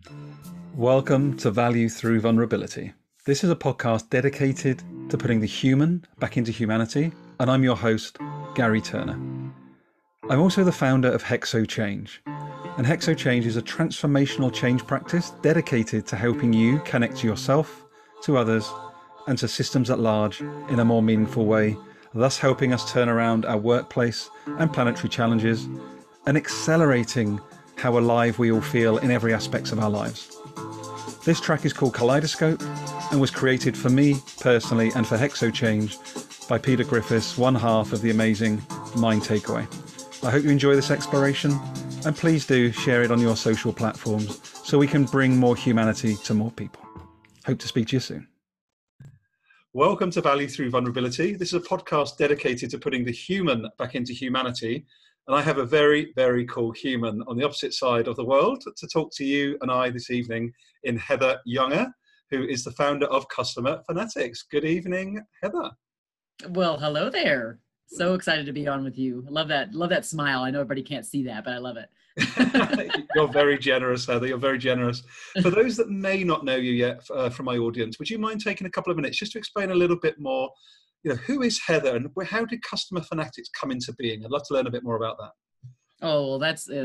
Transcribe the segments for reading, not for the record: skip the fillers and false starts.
Welcome to Value Through Vulnerability. This is a podcast dedicated to putting the human back into humanity, and I'm your host, Gary Turner. I'm also the founder of Hexo Change, and Hexo Change is a transformational change practice dedicated to helping you connect to yourself, to others, and to systems at large in a more meaningful way, thus helping us turn around our workplace and planetary challenges and accelerating how alive we all feel in every aspect of our lives. This track is called Kaleidoscope and was created for me personally and for Hexo Change by Peter Griffiths, one half of the amazing Mind Takeaway. I hope you enjoy this exploration, and please do share it on your social platforms so we can bring more humanity to more people. Hope to speak to you soon. Welcome to Value Through Vulnerability. This is a podcast dedicated to putting the human back into humanity. And I have a very, very cool human on the opposite side of the world to talk to you and I this evening in Heather Younger, who is the founder of Customer Fanatics. Good evening, Heather. Well, hello there. So excited to be on with you. I love that. Love that smile. I know everybody can't see that, but I love it. You're very generous, Heather. You're very generous. For those that may not know you yet from my audience, would you mind taking a couple of minutes just to explain a little bit more? Who is Heather and how did Customer Fanatics come into being? I'd love to learn a bit more about that. Oh,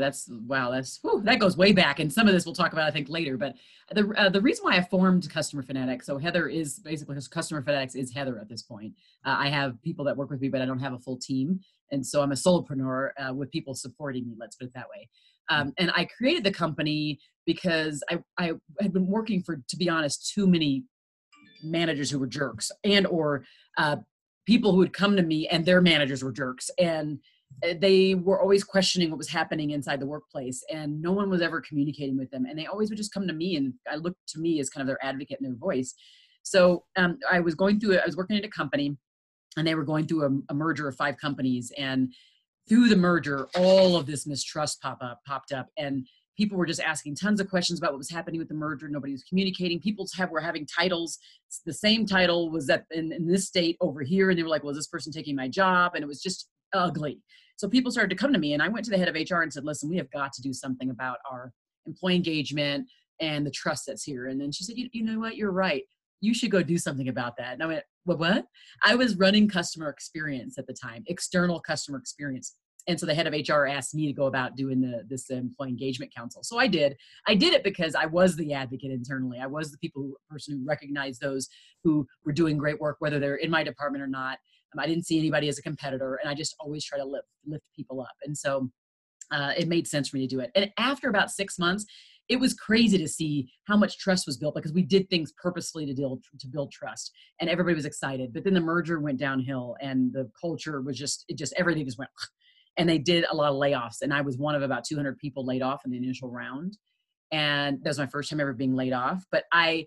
wow. That goes way back. And some of this we'll talk about, I think, later. But the reason why I formed Customer Fanatics, so Heather is basically, Customer Fanatics is Heather at this point. I have people that work with me, but I don't have a full team. And so I'm a solopreneur with people supporting me, let's put it that way. And I created the company because I had been working for, to be honest, too many managers who were jerks or people who would come to me and their managers were jerks. And they were always questioning what was happening inside the workplace, and no one was ever communicating with them. And they always would just come to me, and I looked to me as kind of their advocate and their voice. So I was working at a company, and they were going through a merger of 5 companies. And through the merger, all of this mistrust popped up, and people were just asking tons of questions about what was happening with the merger. Nobody was communicating. People were having titles. The same title was that in this state over here. And they were like, well, is this person taking my job? And it was just ugly. So people started to come to me, and I went to the head of HR and said, listen, we have got to do something about our employee engagement and the trust that's here. And then she said, you know what? You're right. You should go do something about that. And I went, what? I was running customer experience at the time, external customer experience. And so the head of HR asked me to go about doing this employee engagement council. So I did. I did it because I was the advocate internally. I was the person who recognized those who were doing great work, whether they're in my department or not. I didn't see anybody as a competitor, and I just always try to lift people up. And so it made sense for me to do it. And after about 6 months, it was crazy to see how much trust was built, because we did things purposefully to build trust, and everybody was excited. But then the merger went downhill, and the culture was everything just went. And they did a lot of layoffs, and I was one of about 200 people laid off in the initial round. And that was my first time ever being laid off. But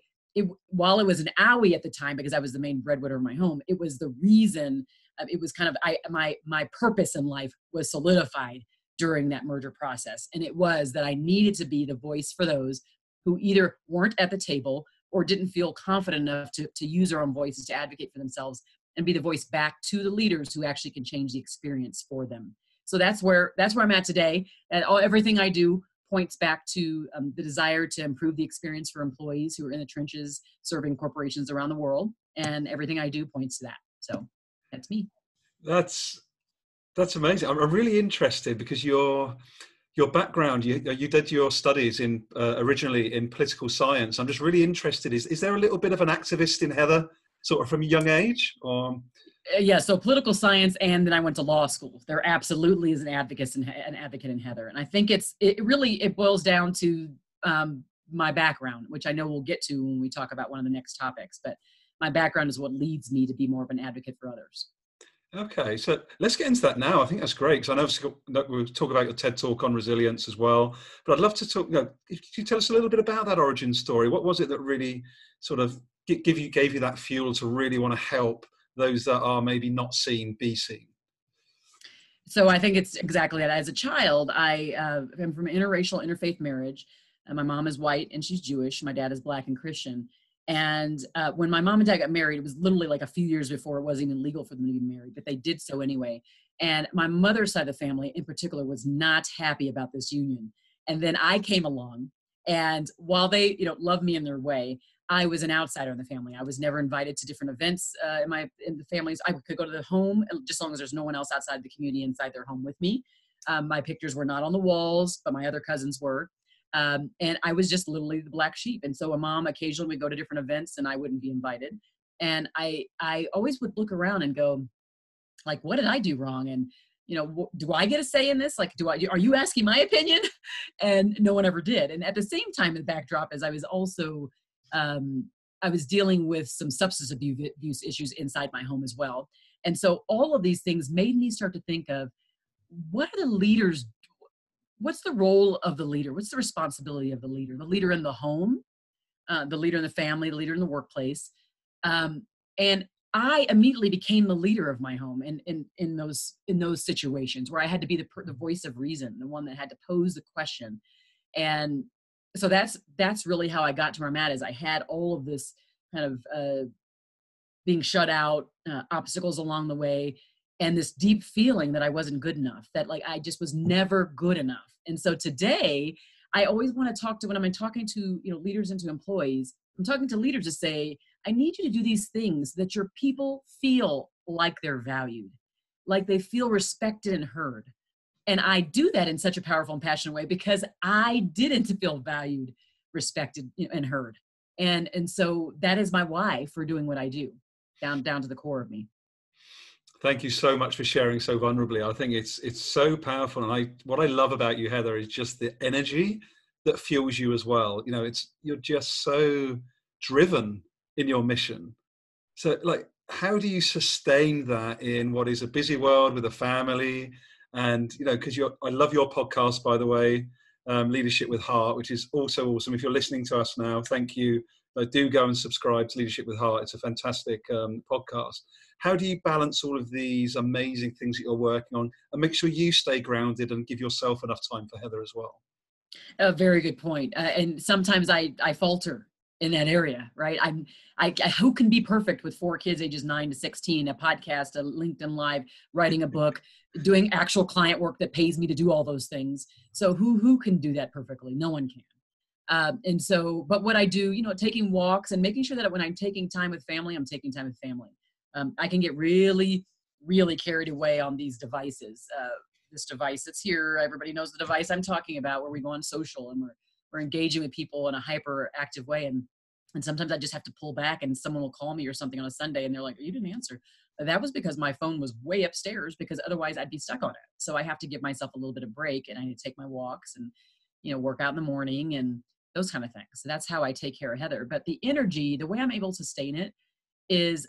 while it was an owie at the time, because I was the main breadwinner of my home, it was the reason. It was kind of my purpose in life was solidified during that merger process, and it was that I needed to be the voice for those who either weren't at the table or didn't feel confident enough to use their own voices to advocate for themselves, and be the voice back to the leaders who actually can change the experience for them. So that's where I'm at today. And everything I do points back to the desire to improve the experience for employees who are in the trenches serving corporations around the world. And everything I do points to that. So that's me. That's amazing. I'm really interested because your background, you did your studies originally in political science. I'm just really interested. Is there a little bit of an activist in Heather, sort of from a young age? Or Yeah, so political science, and then I went to law school. There absolutely is an advocate in Heather, and I think it boils down to my background, which I know we'll get to when we talk about one of the next topics. But my background is what leads me to be more of an advocate for others. Okay, so let's get into that now. I think that's great, because I know we'll talk about your TED Talk on resilience as well. But I'd love to talk. If you tell us a little bit about that origin story. What was it that really sort of gave you that fuel to really want to help those that are maybe not seen be seen? So I think it's exactly that. As a child, I am from an interracial, interfaith marriage. My mom is white and she's Jewish. My dad is Black and Christian. And when my mom and dad got married, it was literally like a few years before it wasn't even legal for them to be married, but they did so anyway. And my mother's side of the family in particular was not happy about this union. And then I came along And while they, love me in their way, I was an outsider in the family. I was never invited to different events in the families. I could go to the home just as long as there's no one else outside the community inside their home with me. My pictures were not on the walls, but my other cousins were. And I was just literally the black sheep. And so a mom occasionally would go to different events and I wouldn't be invited. And I always would look around and go, like, what did I do wrong? And, do I get a say in this? Like, are you asking my opinion? And no one ever did. And at the same time, the backdrop is I was also, I was dealing with some substance abuse issues inside my home as well. And so all of these things made me start to think of, what are the leaders? What's the role of the leader? What's the responsibility of the leader? The leader in the home, the leader in the family, the leader in the workplace. And I immediately became the leader of my home in those situations where I had to be the voice of reason, the one that had to pose the question. And so that's really how I got to where I'm at, is I had all of this kind of being shut out, obstacles along the way, and this deep feeling that I wasn't good enough, that like I just was never good enough. And so today, I always want to talk to, when I'm talking to leaders and to employees, I'm talking to leaders to say, I need you to do these things that your people feel like they're valued, like they feel respected and heard. And I do that in such a powerful and passionate way because I didn't feel valued, respected, and heard. And so that is my why for doing what I do, down to the core of me. Thank you so much for sharing so vulnerably. I think it's so powerful. And what I love about you, Heather, is just the energy that fuels you as well. You're just so driven in your mission. So like, how do you sustain that in what is a busy world with a family? And, because I love your podcast, by the way, Leadership with Heart, which is also awesome. If you're listening to us now, thank you. Do go and subscribe to Leadership with Heart. It's a fantastic podcast. How do you balance all of these amazing things that you're working on and make sure you stay grounded and give yourself enough time for Heather as well? A very good point. And sometimes I falter in that area, right? Who can be perfect with 4 kids ages 9 to 16, a podcast, a LinkedIn Live, writing a book, doing actual client work that pays me to do all those things. So who can do that perfectly? No one can. And so, but what I do, taking walks and making sure that when I'm taking time with family, I'm taking time with family. I can get really, really carried away on these devices. This device that's here, everybody knows the device I'm talking about, where we go on social and we're engaging with people in a hyperactive way. And sometimes I just have to pull back and someone will call me or something on a Sunday and they're like, you didn't answer. That was because my phone was way upstairs, because otherwise I'd be stuck on it. So I have to give myself a little bit of break, and I need to take my walks and, work out in the morning and those kind of things. So that's how I take care of Heather. But the energy, the way I'm able to sustain it is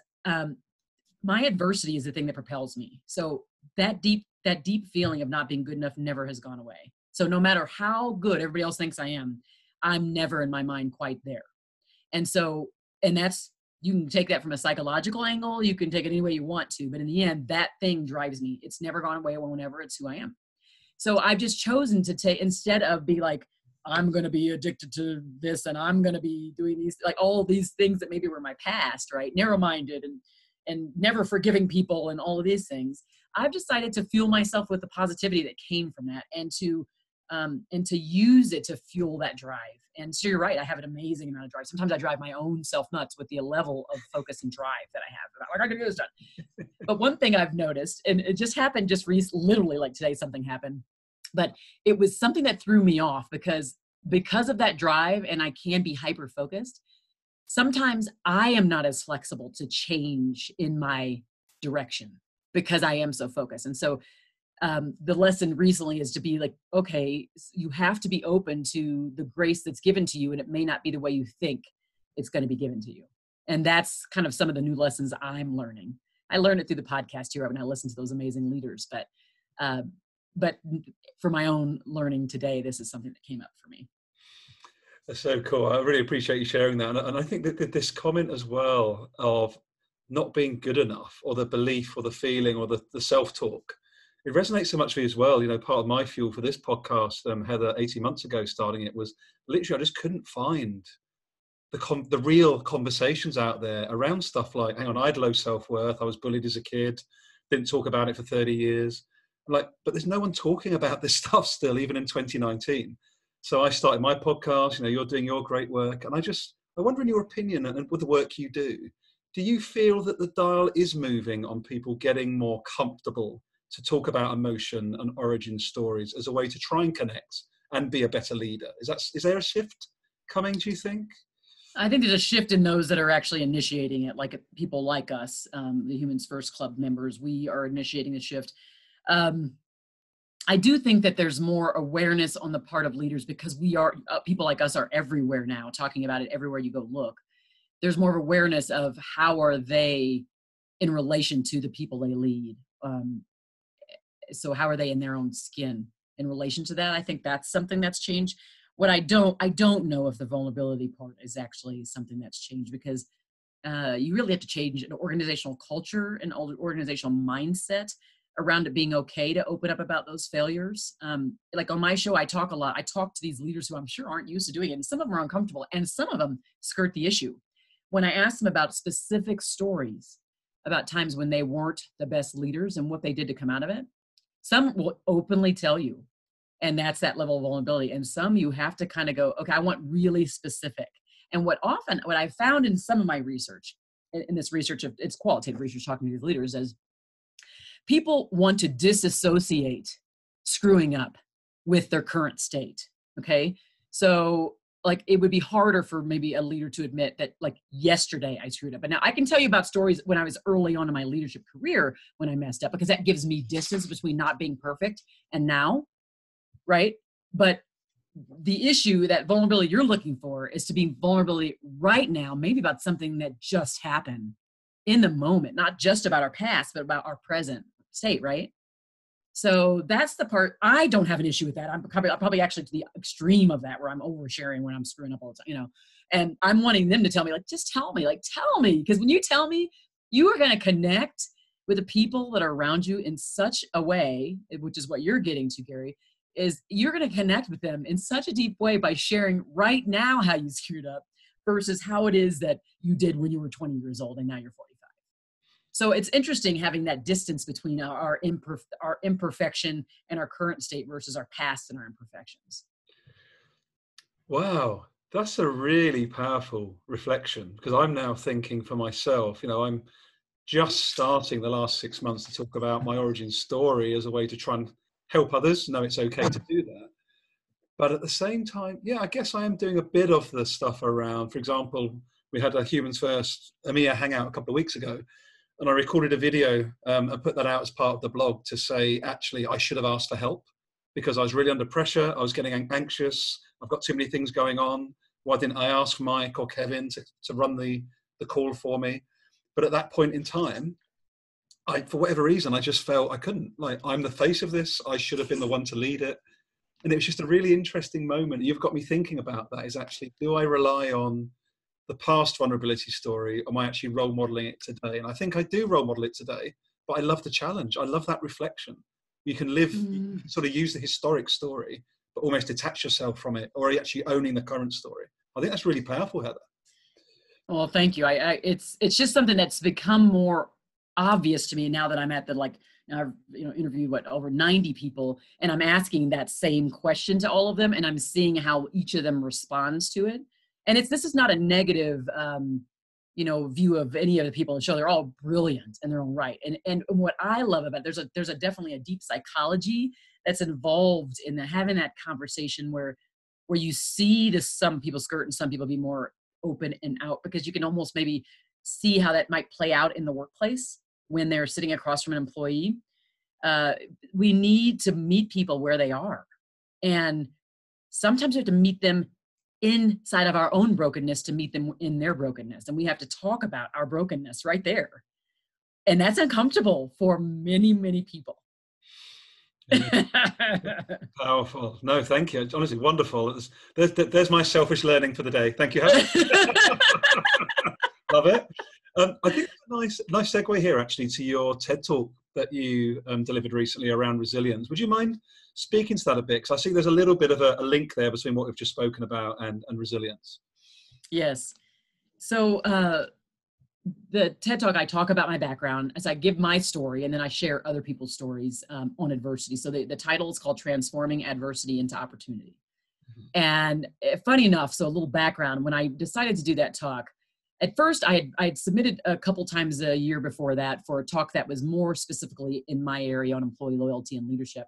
my adversity is the thing that propels me. So that deep feeling of not being good enough never has gone away. So no matter how good everybody else thinks I am, I'm never in my mind quite there. And so, and that's, you can take that from a psychological angle, you can take it any way you want to, but in the end, that thing drives me. It's never gone away whenever, it's who I am. So I've just chosen to take, instead of be like, I'm going to be addicted to this and I'm going to be doing these, like all these things that maybe were my past, right? Narrow-minded and never forgiving people and all of these things. I've decided to fuel myself with the positivity that came from that, and to use it to fuel that drive. And so you're right, I have an amazing amount of drive. Sometimes I drive my own self nuts with the level of focus and drive that I have. Like, I can get this done. But one thing I've noticed, and it just happened literally like today, something happened, but it was something that threw me off because of that drive, and I can be hyper focused. Sometimes I am not as flexible to change in my direction because I am so focused. And so the lesson recently is to be like, okay, you have to be open to the grace that's given to you, and it may not be the way you think it's going to be given to you. And that's kind of some of the new lessons I'm learning. I learned it through the podcast here when I listen to those amazing leaders, but for my own learning today, this is something that came up for me. That's so cool. I really appreciate you sharing that. And I think that this comment as well of not being good enough, or the belief or the feeling or the self-talk, it resonates so much for me as well. Part of my fuel for this podcast, Heather, 18 months ago starting it, was literally I just couldn't find the real conversations out there around stuff like, hang on, I had low self-worth, I was bullied as a kid, didn't talk about it for 30 years. I'm like, but there's no one talking about this stuff still, even in 2019. So I started my podcast, you're doing your great work. And I wonder, in your opinion and with the work you do you feel that the dial is moving on people getting more comfortable to talk about emotion and origin stories as a way to try and connect and be a better leader? Is there a shift coming, do you think? I think there's a shift in those that are actually initiating it, like people like us, the Humans First Club members. We are initiating the shift. I do think that there's more awareness on the part of leaders because people like us are everywhere now, talking about it everywhere you go look. There's more of awareness of how are they in relation to the people they lead. So how are they in their own skin in relation to that? I think that's something that's changed. What I don't know if the vulnerability part is actually something that's changed, because you really have to change an organizational culture and organizational mindset around it being okay to open up about those failures. Like on my show, I talk a lot. I talk to these leaders who I'm sure aren't used to doing it, and some of them are uncomfortable, and some of them skirt the issue. When I ask them about specific stories about times when they weren't the best leaders and what they did to come out of it, some will openly tell you, and that's that level of vulnerability. And some you have to kind of go, okay, I want really specific. And what I found in some of my research, in this research, it's qualitative research talking to these leaders, is people want to disassociate screwing up with their current state. Okay. So like it would be harder for maybe a leader to admit that like yesterday I screwed up. But now I can tell you about stories when I was early on in my leadership career when I messed up, because that gives me distance between not being perfect and now. Right. But the issue, that vulnerability you're looking for, is to be vulnerability right now, maybe about something that just happened in the moment, not just about our past, but about our present state. Right. So that's the part. I don't have an issue with that. I'm probably actually to the extreme of that, where I'm oversharing when I'm screwing up all the time, and I'm wanting them to tell me, like, just tell me, because when you tell me, you are going to connect with the people that are around you in such a way, which is what you're getting to, Gary, is you're going to connect with them in such a deep way by sharing right now how you screwed up versus how it is that you did when you were 20 years old and now you're 45. So it's interesting having that distance between our imperfection and our current state versus our past and our imperfections. Wow, that's a really powerful reflection, because I'm now thinking for myself, I'm just starting the last 6 months to talk about my origin story as a way to try and help others know it's okay to do that. But at the same time, I guess I am doing a bit of the stuff around, for example, we had a Humans First EMEA hangout a couple of weeks ago, and I recorded a video and put that out as part of the blog to say, actually, I should have asked for help because I was really under pressure. I was getting anxious. I've got too many things going on. Why didn't I ask Mike or Kevin to run the call for me? But at that point in time, for whatever reason, I just felt I couldn't. Like, I'm the face of this. I should have been the one to lead it. And it was just a really interesting moment. You've got me thinking about that, is actually, do I rely on the past vulnerability story? Am I actually role modeling it today? And I think I do role model it today, but I love the challenge. I love that reflection. You can you can sort of use the historic story, but almost detach yourself from it, or are you actually owning the current story? I think that's really powerful, Heather. Well, thank you. It's just something that's become more obvious to me now that I'm at the, now I've interviewed over 90 people, and I'm asking that same question to all of them, and I'm seeing how each of them responds to it. And this is not a negative, view of any of the people on the show. They're all brilliant in their own right. And what I love about it, there's definitely a deep psychology that's involved in having that conversation where you see some people skirt and some people be more open and out, because you can almost maybe see how that might play out in the workplace when they're sitting across from an employee. We need to meet people where they are. And sometimes we have to meet them inside of our own brokenness to meet them in their brokenness. And we have to talk about our brokenness right there. And that's uncomfortable for many, many people. Powerful. No, thank you. It's honestly wonderful. There's my selfish learning for the day. Thank you. Love it. I think it's a nice segue here, actually, to your TED Talk that you delivered recently around resilience. Would you mind speaking to that a bit? Because I see there's a little bit of a link there between what we've just spoken about and resilience. Yes. So the TED Talk, I talk about my background as I give my story, and then I share other people's stories on adversity. So the title is called Transforming Adversity into Opportunity. And funny enough, so a little background, when I decided to do that talk, at first I had submitted a couple times a year before that for a talk that was more specifically in my area on employee loyalty and leadership.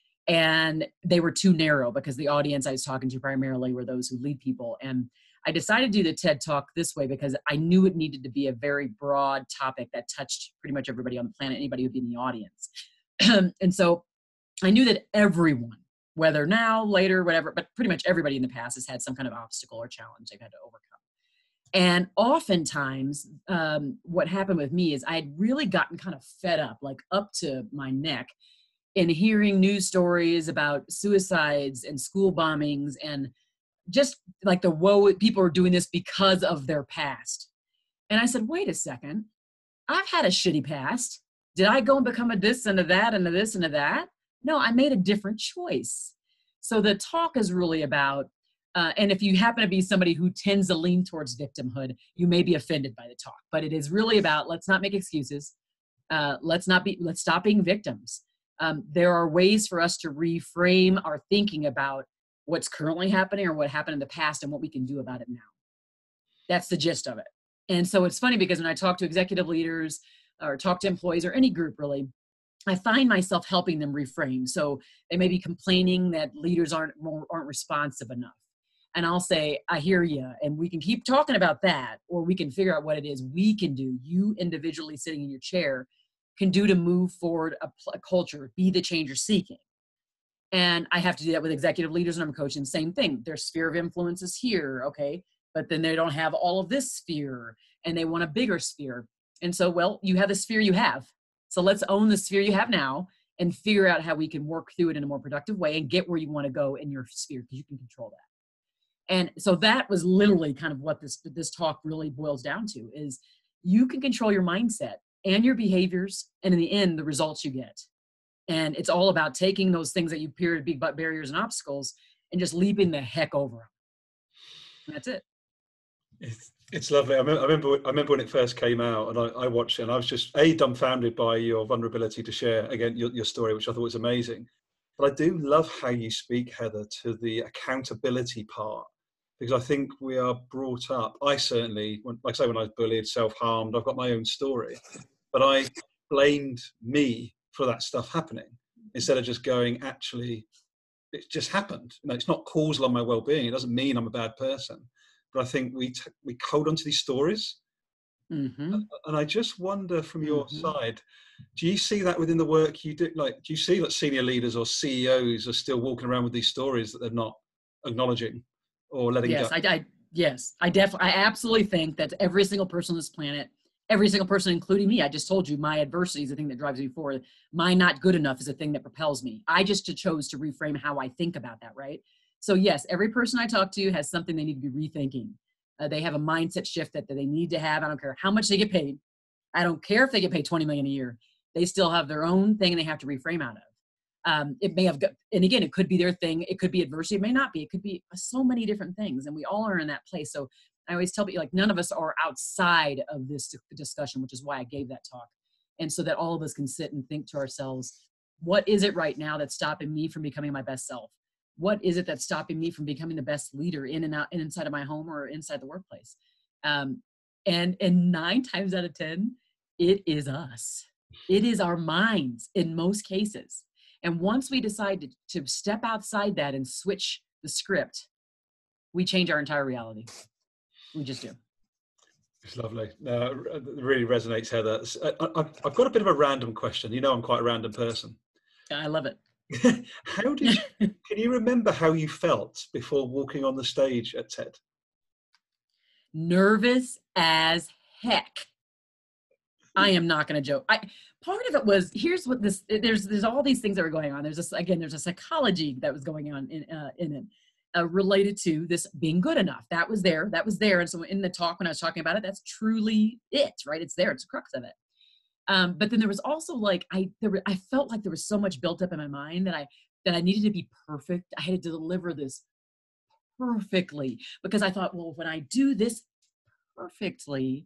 And they were too narrow because the audience I was talking to primarily were those who lead people. And I decided to do the TED Talk this way because I knew it needed to be a very broad topic that touched pretty much everybody on the planet, anybody who'd be in the audience. And so I knew that everyone, whether now, later, whatever, but pretty much everybody in the past has had some kind of obstacle or challenge they've had to overcome. And oftentimes, what happened with me is I had really gotten kind of fed up, like up to my neck, in hearing news stories about suicides and school bombings and just like the woe, people are doing this because of their past. And I said, wait a second, I've had a shitty past. Did I go and become a this and a that and a this and a that? No, I made a different choice. So the talk is really about, and if you happen to be somebody who tends to lean towards victimhood, you may be offended by the talk, but it is really about, let's not make excuses. Let's stop being victims. There are ways for us to reframe our thinking about what's currently happening or what happened in the past and what we can do about it now. That's the gist of it. And so it's funny because when I talk to executive leaders or talk to employees or any group really, I find myself helping them reframe. So they may be complaining that leaders aren't responsive enough. And I'll say, I hear you. And we can keep talking about that, or we can figure out what it is we can do. You individually sitting in your chair can do to move forward a culture, be the change you're seeking. And I have to do that with executive leaders and I'm coaching. Same thing. Their sphere of influence is here. Okay. But then they don't have all of this sphere and they want a bigger sphere. And so, well, you have the sphere you have. So let's own the sphere you have now and figure out how we can work through it in a more productive way and get where you want to go in your sphere because you can control that. And so that was literally kind of what this talk really boils down to is you can control your mindset and your behaviors and in the end, the results you get. And it's all about taking those things that you appear to be but barriers and obstacles and just leaping the heck over them. And that's it. It's lovely. I remember when it first came out, and I watched it, and I was just dumbfounded by your vulnerability to share again your story, which I thought was amazing. But I do love how you speak, Heather, to the accountability part, because I think we are brought up. I certainly, like I say, when I was bullied, self-harmed, I've got my own story, but I blamed me for that stuff happening instead of just going, actually, it just happened. It's not causal on my well-being. It doesn't mean I'm a bad person. But I think we hold on to these stories. Mm-hmm. And I just wonder from your side, do you see that within the work you do? Like, do you see that senior leaders or CEOs are still walking around with these stories that they're not acknowledging or letting go? Yes, I absolutely think that every single person on this planet, every single person, including me, I just told you my adversity is the thing that drives me forward. My not good enough is the thing that propels me. I just chose to reframe how I think about that, right? So yes, every person I talk to has something they need to be rethinking. They have a mindset shift that they need to have. I don't care how much they get paid. I don't care if they get paid $20 million a year. They still have their own thing they have to reframe out of. It may have, and again, it could be their thing. It could be adversity. It may not be. It could be so many different things. And we all are in that place. So I always tell people, like, none of us are outside of this discussion, which is why I gave that talk. And so that all of us can sit and think to ourselves, what is it right now that's stopping me from becoming my best self? What is it that's stopping me from becoming the best leader in and out and inside of my home or inside the workplace? And 9 times out of 10, it is us. It is our minds in most cases. And once we decide to step outside that and switch the script, we change our entire reality. We just do. It's lovely. It really resonates, Heather. I've got a bit of a random question. You know, I'm quite a random person. I love it. Can you remember how you felt before walking on the stage at TED? Nervous as heck. I am not going to joke. Part of it was, here's what there's all these things that were going on. There's a psychology that was going on in it. Related to this being good enough. That was there. And so in the talk, when I was talking about it, that's truly it, right? It's there. It's the crux of it. But then there was also like, I felt like there was so much built up in my mind that I needed to be perfect. I had to deliver this perfectly because I thought, well, when I do this perfectly,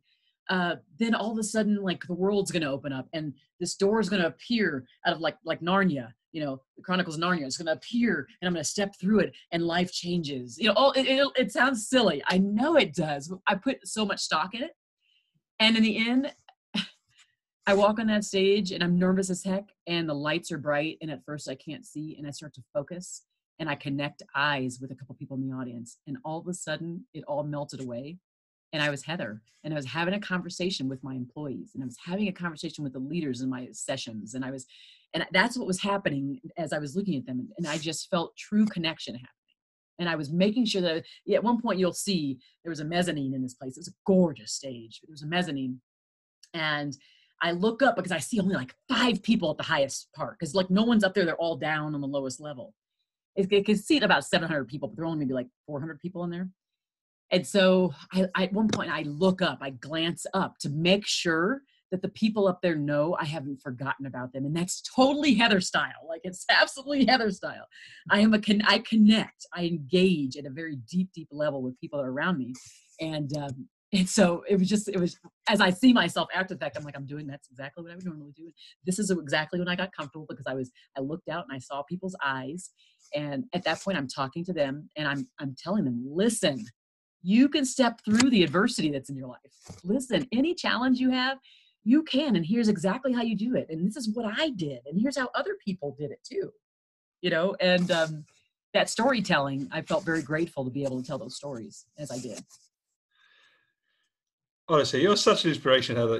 then all of a sudden, like the world's going to open up and this door is going to appear out of like Narnia, you know, the Chronicles of Narnia. It's going to appear and I'm going to step through it and life changes. You know, it sounds silly. I know it does. I put so much stock in it. And in the end, I walk on that stage and I'm nervous as heck and the lights are bright. And at first I can't see and I start to focus and I connect eyes with a couple people in the audience. And all of a sudden it all melted away. And I was Heather and I was having a conversation with my employees and I was having a conversation with the leaders in my sessions. And that's what was happening as I was looking at them. And I just felt true connection happening. And I was making sure that at one point you'll see there was a mezzanine in this place. It was a gorgeous stage, but there was a mezzanine. And I look up because I see only like 5 people at the highest part. Cause like no one's up there. They're all down on the lowest level. It can seat about 700 people, but there are only maybe like 400 people in there. And so at one point I look up, I glance up to make sure that the people up there know I haven't forgotten about them. And that's totally Heather style. Like it's absolutely Heather style. I connect, I engage at a very deep, deep level with people that are around me. And so it was as I see myself after the fact, I'm like, that's exactly what I would normally do. This is exactly when I got comfortable because I looked out and I saw people's eyes. And at that point I'm talking to them and I'm telling them, listen, you can step through the adversity that's in your life. Listen, any challenge you have, you can, and here's exactly how you do it. And this is what I did. And here's how other people did it too, you know? And that storytelling, I felt very grateful to be able to tell those stories as I did. Honestly, you're such an inspiration, Heather.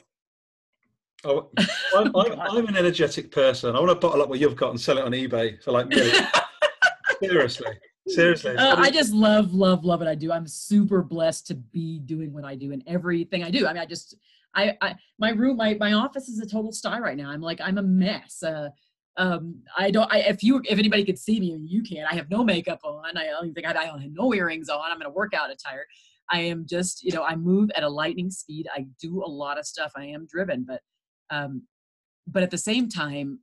I'm an energetic person. I want to bottle up what you've got and sell it on eBay for like millions. Seriously. I just love what I do. I'm super blessed to be doing what I do and everything I do. I mean, my office is a total sty right now. I'm a mess. If anybody could see me, you can. I have no makeup on. I don't think I have no earrings on. I'm in a workout attire. I am just, I move at a lightning speed. I do a lot of stuff. I am driven, but at the same time,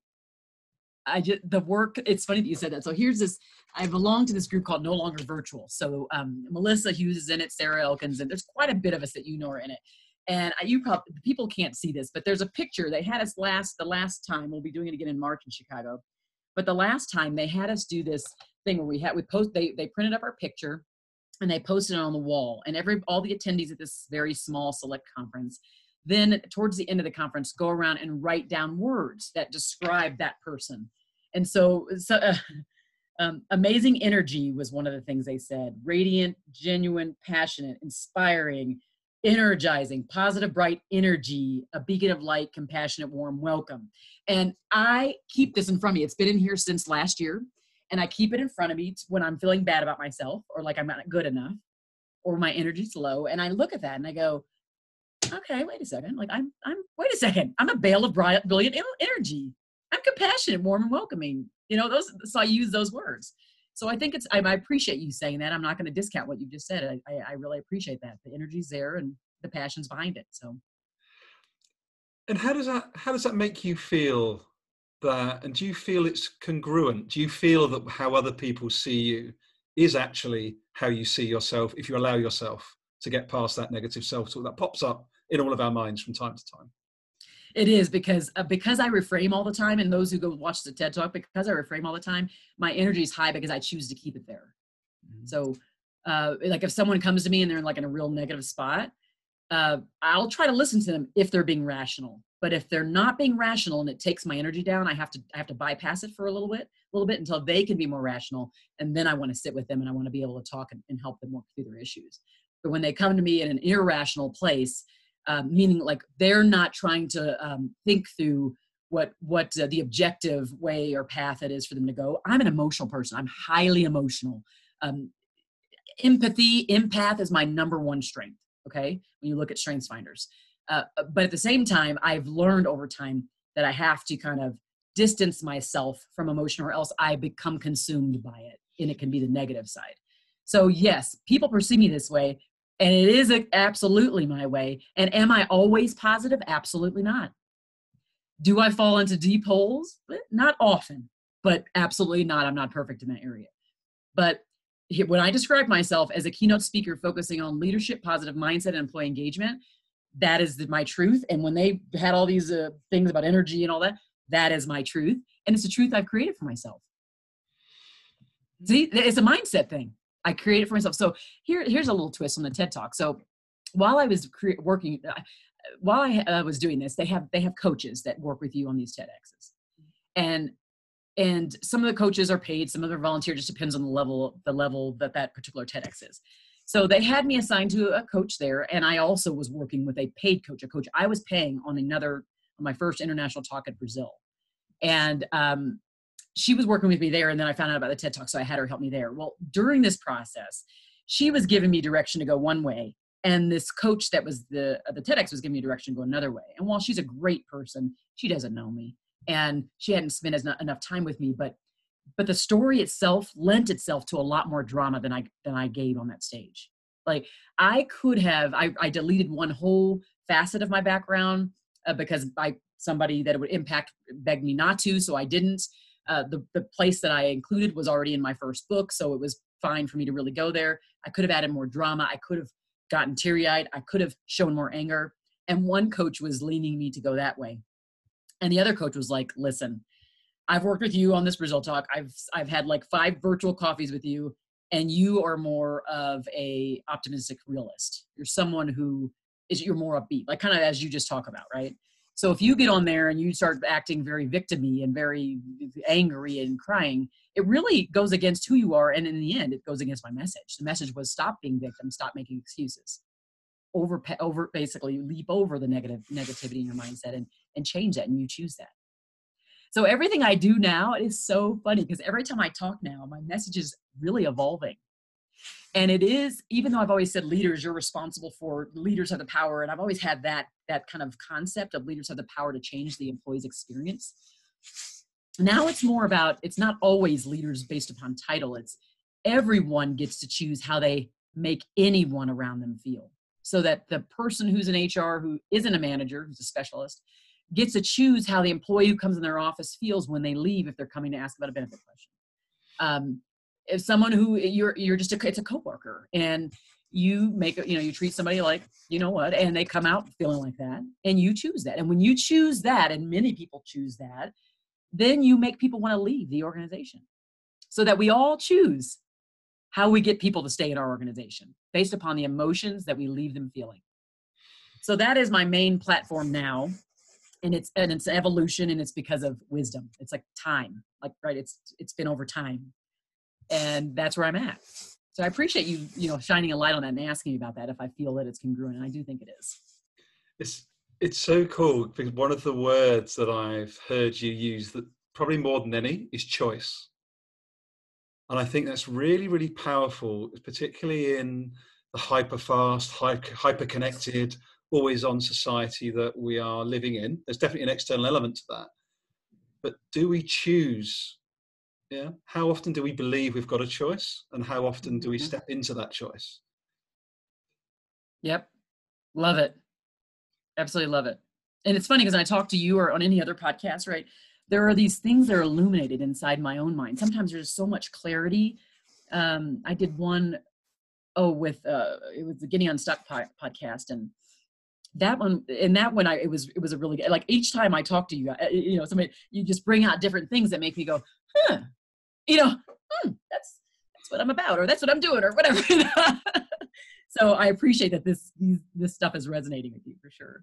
the work, it's funny that you said that. So here's this, I belong to this group called No Longer Virtual. So Melissa Hughes is in it, Sarah Elkins, and there's quite a bit of us that are in it. And people can't see this, but there's a picture. They had us the last time, we'll be doing it again in March in Chicago. But the last time they had us do this thing where they printed up our picture and they posted it on the wall. And all the attendees at this very small select conference, then towards the end of the conference, go around and write down words that describe that person. And so amazing energy was one of the things they said. Radiant, genuine, passionate, inspiring, energizing, positive, bright energy, a beacon of light, compassionate, warm, welcome. And I keep this in front of me. It's been in here since last year. And I keep it in front of me when I'm feeling bad about myself or like I'm not good enough or my energy's low. And I look at that and I go, okay, wait a second. Like wait a second. I'm a bale of brilliant energy. I'm compassionate, warm, and welcoming. So I use those words. So I think I appreciate you saying that. I'm not going to discount what you just said. I really appreciate that. The energy's there and the passion's behind it. So. And how does that make you feel? And do you feel it's congruent? Do you feel that how other people see you is actually how you see yourself if you allow yourself to get past that negative self-talk that pops up in all of our minds from time to time? It is because I reframe all the time, and those who go watch the TED Talk, because I reframe all the time, my energy is high because I choose to keep it there. Mm-hmm. So like if someone comes to me and they're in a real negative spot, I'll try to listen to them if they're being rational. But if they're not being rational and it takes my energy down, I have to bypass it for a little bit until they can be more rational. And then I want to sit with them and I want to be able to talk and help them work through their issues. But when they come to me in an irrational place, meaning like they're not trying to think through what the objective way or path it is for them to go. I'm an emotional person. I'm highly emotional. Empath is my number one strength. Okay. When you look at Strengths Finders. But at the same time, I've learned over time that I have to kind of distance myself from emotion or else I become consumed by it. And it can be the negative side. So yes, people perceive me this way. And it is absolutely my way. And am I always positive? Absolutely not. Do I fall into deep holes? Not often, but absolutely not. I'm not perfect in that area. But when I describe myself as a keynote speaker focusing on leadership, positive mindset, and employee engagement, that is my truth. And when they had all these things about energy and all that, that is my truth. And it's the truth I've created for myself. See, it's a mindset thing. I created for myself. So here's a little twist on the TED Talk. So while I was working, while I was doing this, they have coaches that work with you on these TEDx's, and some of the coaches are paid, some of them are volunteer. Just depends on the level that particular TEDx is. So they had me assigned to a coach there, and I also was working with a paid coach, a coach I was paying on my first international talk at Brazil, and she was working with me there, and then I found out about the TED Talk, so I had her help me there. Well, during this process, she was giving me direction to go one way, and this coach that was the TEDx was giving me direction to go another way. And while she's a great person, she doesn't know me, and she hadn't spent enough time with me, but the story itself lent itself to a lot more drama than I gave on that stage. Like I could have, I deleted one whole facet of my background because somebody that it would impact begged me not to, so I didn't. The place that I included was already in my first book, so it was fine for me to really go there. I could have added more drama. I could have gotten teary-eyed. I could have shown more anger. And one coach was leaning me to go that way. And the other coach was like, listen, I've worked with you on this Brazil talk. I've had like 5 virtual coffees with you, and you are more of a optimistic realist. You're someone you're more upbeat, like kind of as you just talk about, right? So if you get on there and you start acting very victim-y and very angry and crying, it really goes against who you are. And in the end, it goes against my message. The message was stop being victim, stop making excuses. Basically leap over the negativity in your mindset and change that, and you choose that. So everything I do now, it is so funny because every time I talk now, my message is really evolving. And it is, even though I've always said leaders have the power. And I've always had that kind of concept of leaders have the power to change the employee's experience. Now it's more about, it's not always leaders based upon title. It's everyone gets to choose how they make anyone around them feel. So that the person who's in HR, who isn't a manager, who's a specialist, gets to choose how the employee who comes in their office feels when they leave, if they're coming to ask about a benefit question. If someone who it's a coworker, and you you treat somebody like, you know what, and they come out feeling like that, and you choose that. And when you choose that, and many people choose that, then you make people want to leave the organization. So that we all choose how we get people to stay in our organization based upon the emotions that we leave them feeling. So that is my main platform now. And it's evolution, and it's because of wisdom. It's like time, right? It's been over time, and that's where I'm at. So I appreciate you shining a light on that and asking me about that if I feel that it's congruent, and I do think it is. It's so cool because one of the words that I've heard you use that probably more than any is choice, and I think that's really, really powerful, particularly in the hyper-fast, hyper-connected, always-on society that we are living in. There's definitely an external element to that. But do we choose? Yeah. How often do we believe we've got a choice? And how often do we step into that choice? Yep. Love it. Absolutely love it. And it's funny because I talk to you or on any other podcast, right? There are these things that are illuminated inside my own mind. Sometimes there's so much clarity. I did one, with it was the Getting Unstuck podcast, and that one, it was a really good, like each time I talk to you, somebody, you just bring out different things that make me go, that's what I'm about, or that's what I'm doing, or whatever. So I appreciate that this stuff is resonating with you for sure.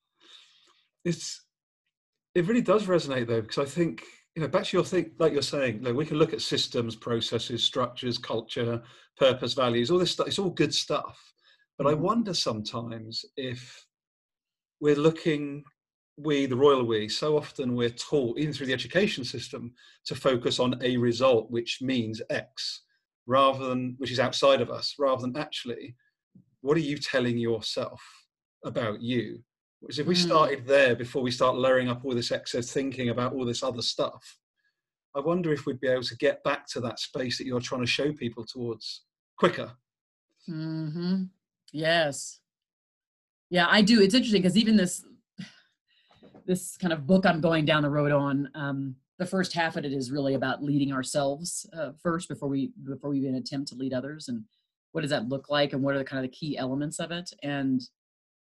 It really does resonate though, because I think, back to your thing, like you're saying, we can look at systems, processes, structures, culture, purpose, values, all this stuff. It's all good stuff. But I wonder sometimes if we're looking, the royal we, so often we're taught, even through the education system, to focus on a result, which means X, which is outside of us, rather than actually, what are you telling yourself about you? Because if we started there before we start layering up all this excess thinking about all this other stuff, I wonder if we'd be able to get back to that space that you're trying to show people towards quicker. Mm-hmm. Yes. Yeah, I do. It's interesting because even this kind of book I'm going down the road on, the first half of it is really about leading ourselves first before we even attempt to lead others, and what does that look like, and what are the kind of the key elements of it. And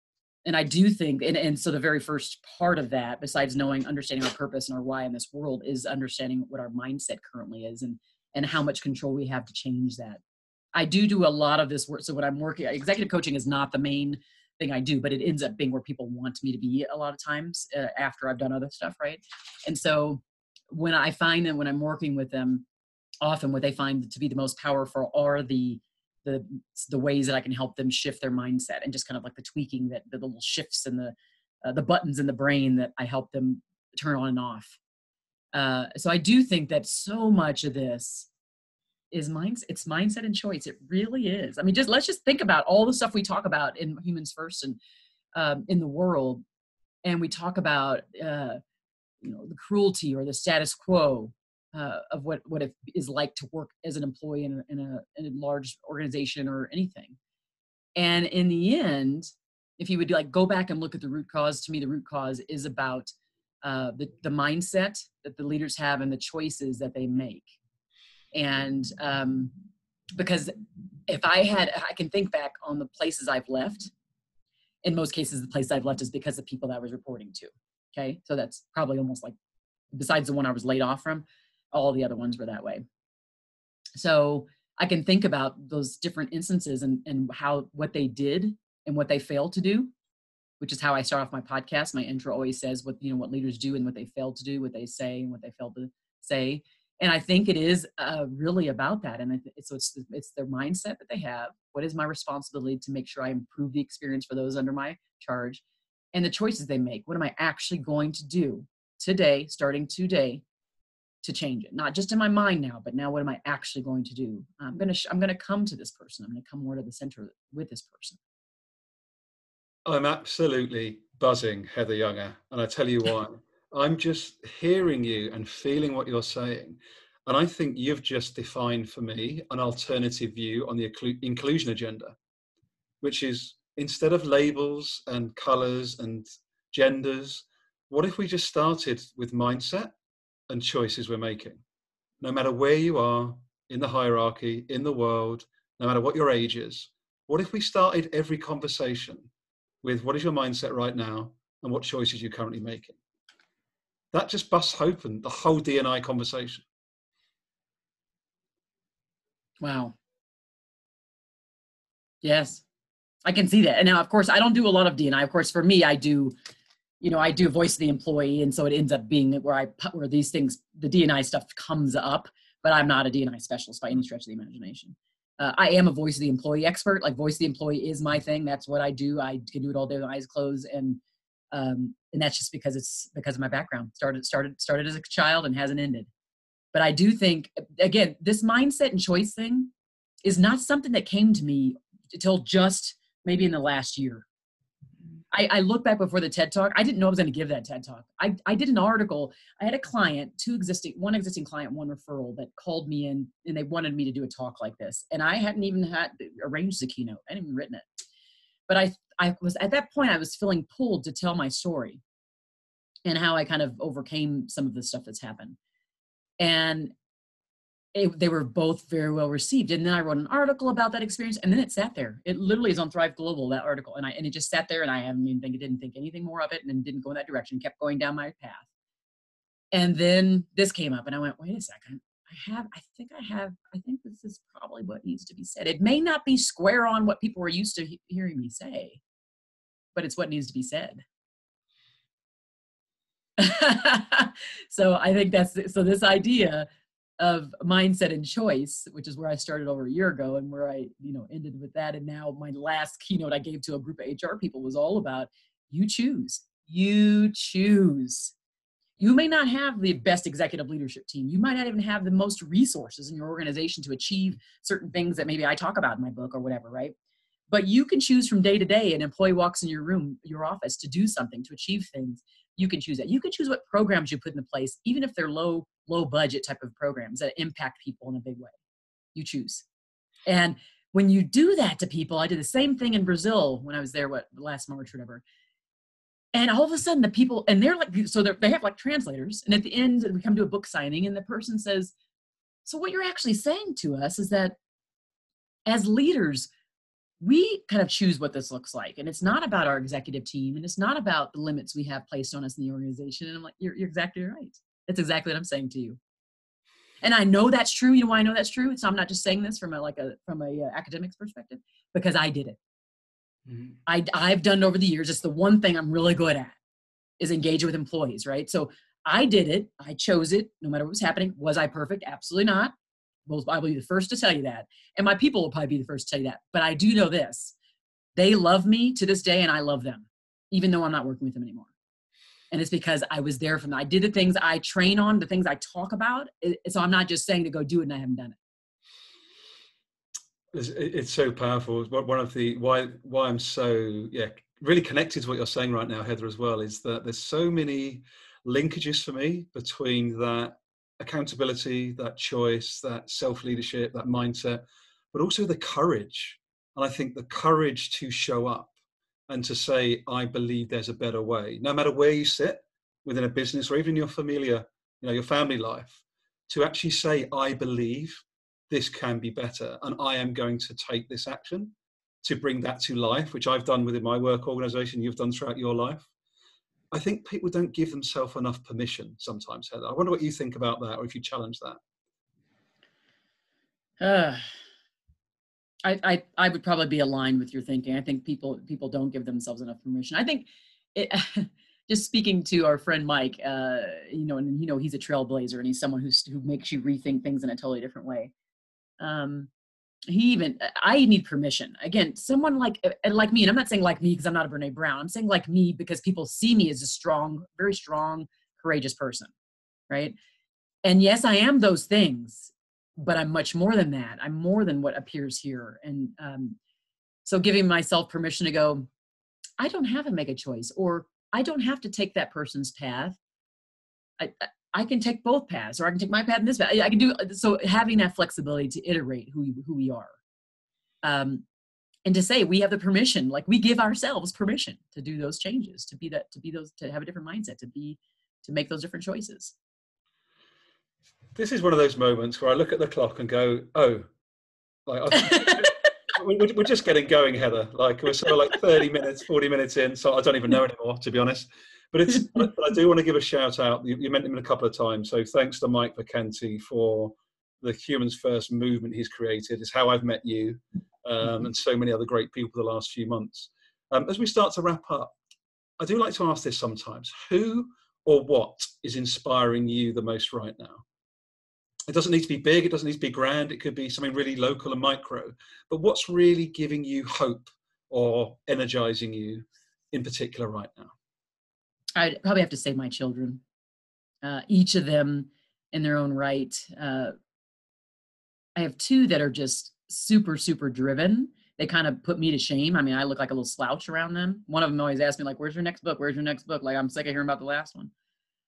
And I do think, and so the very first part of that, besides understanding our purpose and our why in this world, is understanding what our mindset currently is, and how much control we have to change that. I do a lot of this work. So when I'm working, executive coaching is not the main thing I do, but it ends up being where people want me to be a lot of times after I've done other stuff, right? And so when I find that when I'm working with them, often what they find to be the most powerful are the ways that I can help them shift their mindset, and just kind of like the tweaking, that the little shifts and the buttons in the brain that I help them turn on and off. So I do think that so much of this is it's mindset and choice. It really is. I mean, let's just think about all the stuff we talk about in Humans First and in the world, and we talk about the cruelty or the status quo of what it is like to work as an employee in a large organization or anything. And in the end, if you would go back and look at the root cause, to me, the root cause is about the mindset that the leaders have and the choices that they make. And because if I can think back on the places I've left. In most cases, the place I've left is because of people that I was reporting to. Okay. So that's probably almost like, besides the one I was laid off from, all the other ones were that way. So I can think about those different instances and what they did and what they failed to do, which is how I start off my podcast. My intro always says what leaders do and what they failed to do, what they say and what they failed to say. And I think it is really about that. And it's their mindset that they have. What is my responsibility to make sure I improve the experience for those under my charge, and the choices they make? What am I actually going to do today, starting today, to change it? Not just in my mind now, but now what am I actually going to do? I'm going to come to this person. I'm going to come more to the center with this person. I'm absolutely buzzing, Heather Younger. And I tell you why. I'm just hearing you and feeling what you're saying. And I think you've just defined for me an alternative view on the inclusion agenda, which is, instead of labels and colors and genders, what if we just started with mindset and choices we're making? No matter where you are in the hierarchy, in the world, no matter what your age is, what if we started every conversation with what is your mindset right now and what choices you're currently making? That just busts open the whole D&I conversation. Wow. Yes, I can see that. And now, of course, I don't do a lot of D&I. Of course, for me, I do voice of the employee. And so it ends up being where these things, the D&I stuff comes up, but I'm not a D&I specialist by any stretch of the imagination. I am a voice of the employee expert. Like, voice of the employee is my thing. That's what I do. I can do it all day with my eyes closed. And that's just because of my background. Started as a child and hasn't ended. But I do think, again, this mindset and choice thing is not something that came to me until just maybe in the last year. I look back before the TED Talk. I didn't know I was going to give that TED Talk. I did an article. I had a client, one existing client, one referral, that called me in, and they wanted me to do a talk like this. And I hadn't even had arranged the keynote. I hadn't even written it. But I was, at that point, I was feeling pulled to tell my story and how I kind of overcame some of the stuff that's happened. And they were both very well received. And then I wrote an article about that experience, and then it sat there. It literally is on Thrive Global, that article. And it just sat there, and I didn't think anything more of it, and then didn't go in that direction, kept going down my path. And then this came up, and I went, wait a second. I think this is probably what needs to be said. It may not be square on what people were used to hearing me say, but it's what needs to be said. So I think this idea of mindset and choice, which is where I started over a year ago, and where I ended with that. And now my last keynote I gave to a group of HR people was all about, you choose. You may not have the best executive leadership team. You might not even have the most resources in your organization to achieve certain things that maybe I talk about in my book or whatever, right? But you can choose from day to day. An employee walks in your office to do something, to achieve things. You can choose that. You can choose what programs you put into place, even if they're low budget type of programs that impact people in a big way. You choose. And when you do that to people, I did the same thing in Brazil when I was there, last March or whatever. And all of a sudden the people, and they're like, so they have like translators. And at the end, we come to a book signing, and the person says, so what you're actually saying to us is that as leaders, we kind of choose what this looks like. And it's not about our executive team, and it's not about the limits we have placed on us in the organization. And I'm like, you're exactly right. That's exactly what I'm saying to you. And I know that's true. You know why I know that's true? So I'm not just saying this from a academics perspective, because I did it. Mm-hmm. I've done it over the years. It's the one thing I'm really good at, is engaging with employees, right? So I did it. I chose it, no matter what was happening. Was I perfect? Absolutely not. Well, I will be the first to tell you that. And my people will probably be the first to tell you that. But I do know this. They love me to this day, and I love them, even though I'm not working with them anymore. And it's because I was there for them. I did the things I train on, the things I talk about. So I'm not just saying to go do it and I haven't done it. It's so powerful. One of the why I'm so really connected to what you're saying right now, Heather, as well, is that there's so many linkages for me between that accountability, that choice, that self-leadership, that mindset, but also the courage. And I think the courage to show up and to say, I believe there's a better way, no matter where you sit within a business or even your familiar, your family life, to actually say, I believe this can be better, and I am going to take this action to bring that to life, which I've done within my work organization, you've done throughout your life. I think people don't give themselves enough permission sometimes, Heather. I wonder what you think about that, or if you challenge that. I would probably be aligned with your thinking. I think people don't give themselves enough permission. I think it, just speaking to our friend Mike, and he's a trailblazer, and he's someone who makes you rethink things in a totally different way. I need permission. Again, someone like me, and I'm not saying like me because I'm not a Brene Brown. I'm saying like me because people see me as a strong, very strong, courageous person, right? And yes, I am those things, but I'm much more than that. I'm more than what appears here. And so giving myself permission to go, I don't have to make a choice, or I don't have to take that person's path. I can take both paths, or I can take my path and this path. I can do so. Having that flexibility to iterate who we are, and to say we have the permission, like we give ourselves permission to do those changes, to have a different mindset, to make those different choices. This is one of those moments where I look at the clock and go, oh, we're just getting going, Heather. Like we're sort of like 30 minutes, 40 minutes in, so I don't even know anymore, to be honest. But I do want to give a shout out. You mentioned him a couple of times. So thanks to Mike Vacanti for the Humans First movement he's created. It's how I've met you and so many other great people the last few months. As we start to wrap up, I do like to ask this sometimes. Who or what is inspiring you the most right now? It doesn't need to be big. It doesn't need to be grand. It could be something really local and micro. But what's really giving you hope or energizing you in particular right now? I'd probably have to say my children, each of them in their own right. I have two that are just super, super driven. They kind of put me to shame. I mean, I look like a little slouch around them. One of them always asks me, like, where's your next book? Where's your next book? Like, I'm sick of hearing about the last one.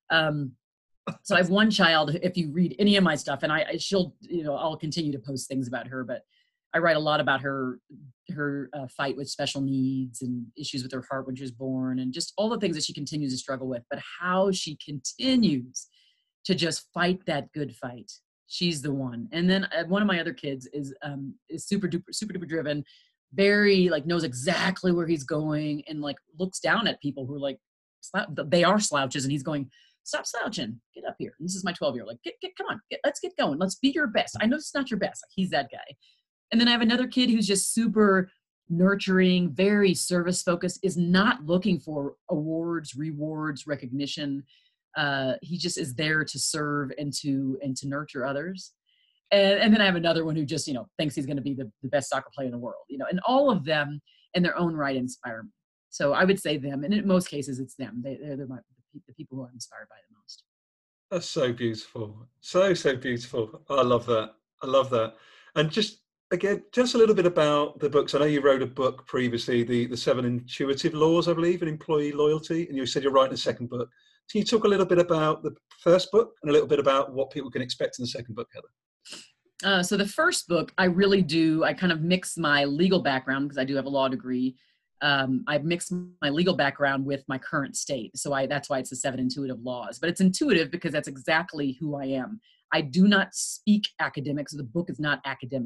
So I have one child, if you read any of my stuff, and I'll continue to post things about her, but I write a lot about her fight with special needs and issues with her heart when she was born, and just all the things that she continues to struggle with, but how she continues to just fight that good fight. She's the one. And then one of my other kids is super duper driven, very like knows exactly where he's going, and like looks down at people who are like, they are slouches, and he's going, stop slouching, get up here. And this is my 12-year-old, like, come on, let's get going. Let's be your best. I know it's not your best. Like, he's that guy. And then I have another kid who's just super nurturing, very service focused, is not looking for awards, rewards, recognition. He just is there to serve and to nurture others. And then I have another one who just, thinks he's going to be the best soccer player in the world, and all of them in their own right inspire me. So I would say them. And in most cases, it's them. They're the people who I'm inspired by the most. That's so beautiful. So beautiful. I love that. And just, again, just a little bit about the books. I know you wrote a book previously, the 7 Intuitive Laws, I believe, in employee loyalty, and you said you're writing a second book. Can you talk a little bit about the first book and a little bit about what people can expect in the second book, Heather? So the first book, I kind of mix my legal background, because I do have a law degree. I've mixed my legal background with my current state. So that's why it's the 7 Intuitive Laws. But it's intuitive because that's exactly who I am. I do not speak academic, so the book is not academic.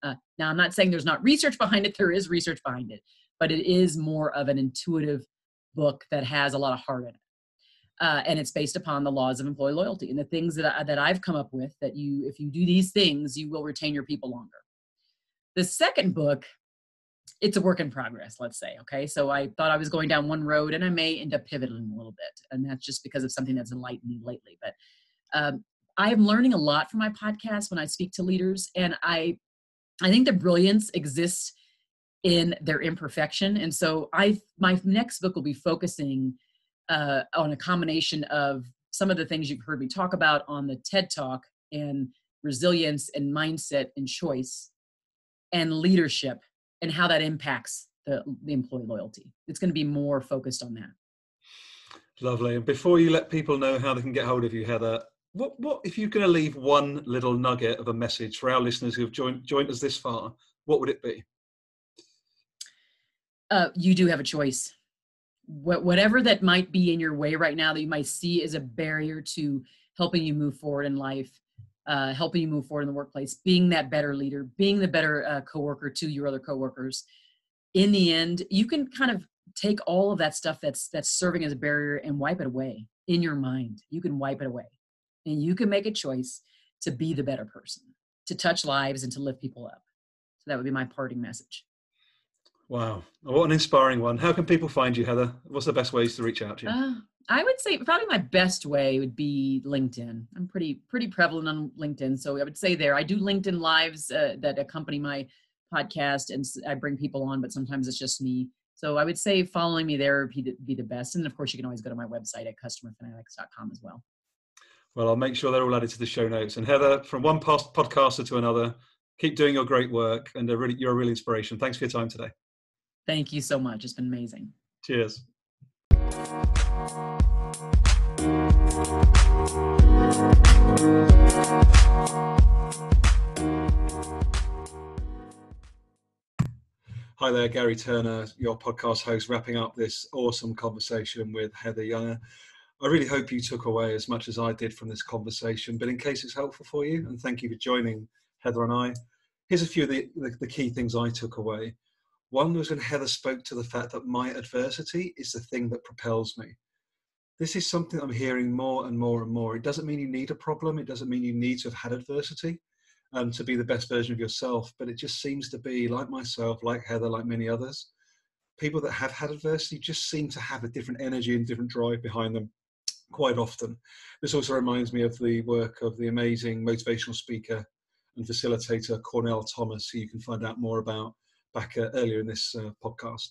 Now, I'm not saying there's not research behind it. There is research behind it, but it is more of an intuitive book that has a lot of heart in it. And it's based upon the laws of employee loyalty and the things that I've come up with that if you do these things, you will retain your people longer. The second book, it's a work in progress, let's say. Okay. So I thought I was going down one road and I may end up pivoting a little bit. And that's just because of something that's enlightened me lately. But I am learning a lot from my podcast when I speak to leaders. And I think the brilliance exists in their imperfection. And so my next book will be focusing on a combination of some of the things you've heard me talk about on the TED Talk, and resilience and mindset and choice and leadership and how that impacts the employee loyalty. It's going to be more focused on that. Lovely. And before you let people know how they can get hold of you, Heather, what if you're going to leave one little nugget of a message for our listeners who have joined us this far, what would it be? You do have a choice. Whatever that might be in your way right now that you might see as a barrier to helping you move forward in life, helping you move forward in the workplace, being that better leader, being the better coworker to your other coworkers. In the end, you can kind of take all of that stuff that's serving as a barrier and wipe it away in your mind. You can wipe it away, and you can make a choice to be the better person, to touch lives and to lift people up. So that would be my parting message. Wow. What an inspiring one. How can people find you, Heather? What's the best ways to reach out to you? I would say probably my best way would be LinkedIn. I'm pretty prevalent on LinkedIn. So I would say there. I do LinkedIn lives that accompany my podcast, and I bring people on, but sometimes it's just me. So I would say following me there would be the best. And of course, you can always go to my website at customerfanatics.com as well. Well, I'll make sure they're all added to the show notes. And Heather, from one podcaster to another, keep doing your great work. And you're a real inspiration. Thanks for your time today. Thank you so much. It's been amazing. Cheers. Hi there, Gary Turner, your podcast host, wrapping up this awesome conversation with Heather Younger. I really hope you took away as much as I did from this conversation, but in case it's helpful for you, and thank you for joining Heather and I, here's a few of the key things I took away. One was when Heather spoke to the fact that my adversity is the thing that propels me. This is something I'm hearing more and more and more. It doesn't mean you need a problem. It doesn't mean you need to have had adversity to be the best version of yourself. But it just seems to be, like myself, like Heather, like many others, people that have had adversity just seem to have a different energy and different drive behind them quite often. This also reminds me of the work of the amazing motivational speaker and facilitator Cornell Thomas, who you can find out more about back earlier in this podcast.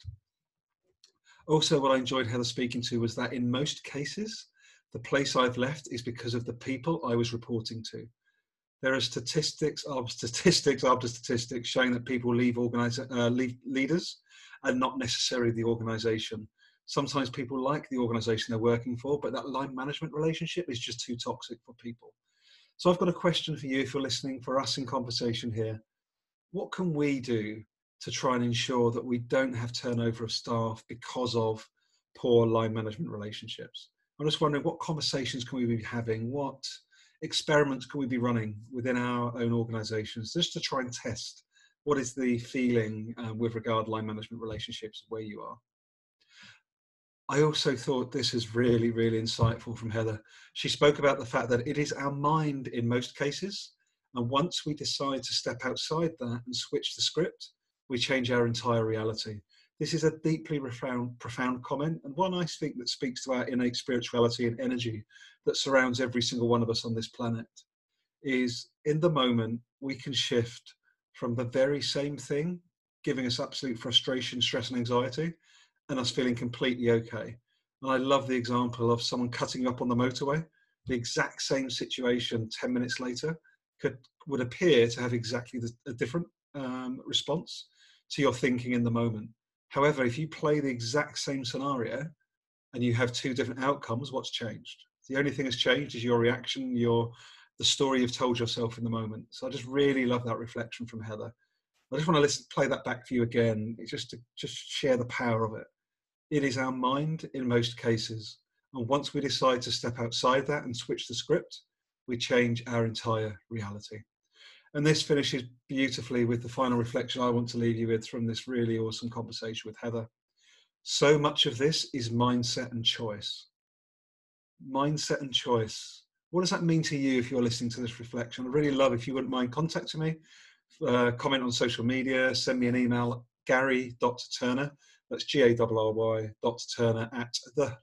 Also, what I enjoyed Heather speaking to was that in most cases, the place I've left is because of the people I was reporting to. There are statistics after statistics showing that people leave leaders and not necessarily the organization. Sometimes people like the organization they're working for, but that line management relationship is just too toxic for people. So I've got a question for you if you're listening, for us in conversation here. What can we do to try and ensure that we don't have turnover of staff because of poor line management relationships? I'm just wondering, what conversations can we be having? What experiments can we be running within our own organizations just to try and test what is the feeling with regard to line management relationships where you are? I also thought this is really, really insightful from Heather. She spoke about the fact that it is our mind in most cases. And once we decide to step outside that and switch the script, we change our entire reality. This is a deeply profound comment, and one I think that speaks to our innate spirituality and energy that surrounds every single one of us on this planet. Is in the moment, we can shift from the very same thing, giving us absolute frustration, stress, and anxiety, and us feeling completely okay. And I love the example of someone cutting up on the motorway. The exact same situation 10 minutes later would appear to have exactly a different response to your thinking in the moment. However, if you play the exact same scenario and you have two different outcomes, what's changed? The only thing that's changed is your reaction, the story you've told yourself in the moment. So I just really love that reflection from Heather. I just want to play that back for you again, just to share the power of it. It is our mind in most cases. And once we decide to step outside that and switch the script, we change our entire reality. And this finishes beautifully with the final reflection I want to leave you with from this really awesome conversation with Heather. So much of this is mindset and choice. Mindset and choice. What does that mean to you if you're listening to this reflection? I'd really love if you wouldn't mind contacting me, comment on social media, send me an email, Gary.Turner, that's Garry.Turner at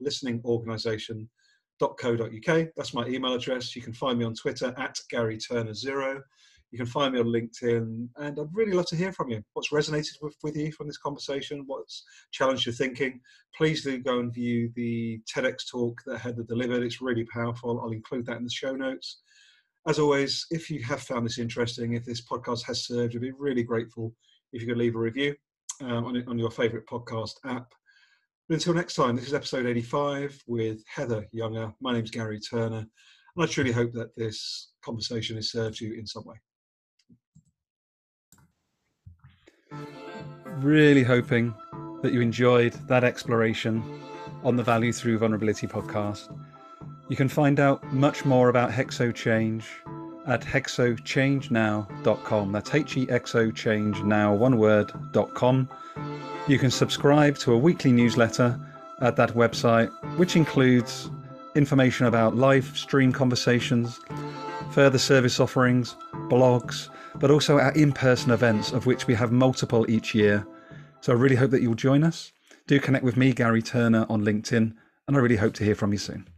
thelisteningorganisation.co.uk. That's my email address. You can find me on Twitter at GaryTurner0. You can find me on LinkedIn, and I'd really love to hear from you. What's resonated with you from this conversation? What's challenged your thinking? Please do go and view the TEDx talk that Heather delivered. It's really powerful. I'll include that in the show notes. As always, if you have found this interesting, if this podcast has served, I'd be really grateful if you could leave a review on your favourite podcast app. But until next time, this is episode 85 with Heather Younger. My name's Gary Turner, and I truly hope that this conversation has served you in some way. Really hoping that you enjoyed that exploration on the Value Through Vulnerability podcast. You can find out much more about Hexo Change at hexochangenow.com. That's HEXOChangeNow, one word.com. You can subscribe to a weekly newsletter at that website, which includes information about live stream conversations, further service offerings, blogs, but also our in-person events, of which we have multiple each year. So I really hope that you'll join us. Do connect with me, Gary Turner, on LinkedIn, and I really hope to hear from you soon.